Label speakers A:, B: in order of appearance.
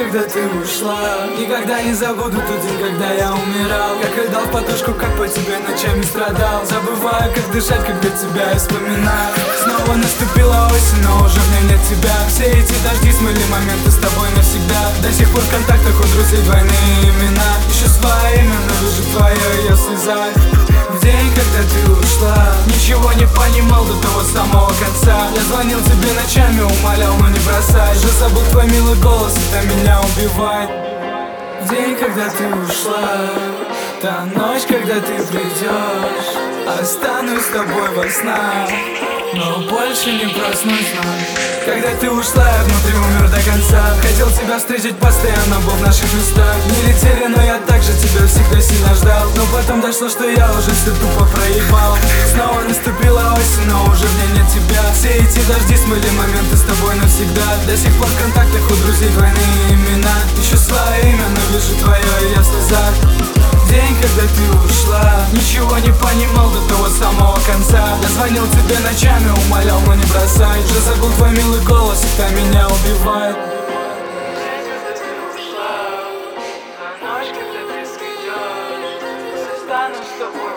A: когда ты ушла, никогда не забуду тот день, когда я умирал. Как рыдал в подушку, как по тебе ночами страдал. Забываю, как дышать, когда тебя я вспоминаю. Снова наступила осень, но уже в ней нет тебя. Все эти дожди смыли моменты с тобой навсегда. До сих пор в контактах у друзей двойные имена. Ищу свое имя, но вижу твое ее в слезах. В день, когда ты ушла, ничего не понимал до того самого конца. Я звонил тебе ночами, умолял, но не бросай. Уже забыл твой милый голос, это меня убивает. В день, когда ты ушла, та ночь, когда ты придешь, останусь с тобой во снах, но больше не проснусь вновь. Когда ты ушла, я внутри умер до конца. Хотел тебя встретить постоянно, был в наших местах. Не летели, но я также тебя всегда сильно ждал. Но потом дошло, что я уже все тупо проебал. Снова наступила осень, но уже в ней нет тебя. Все эти дожди смыли моменты с тобой навсегда. До сих пор в контактах у друзей двойные имена. Ищу свое имя, но вижу твое, и я в слезах. День, когда ты ушла, ничего не понимал до того самого конца. Я звонил тебе ночами, умолял, но не бросай. Уже забыл твой милый голос, это меня убивает.
B: День, когда ты ушла, та ночь, когда ты скидешь, останусь с тобой.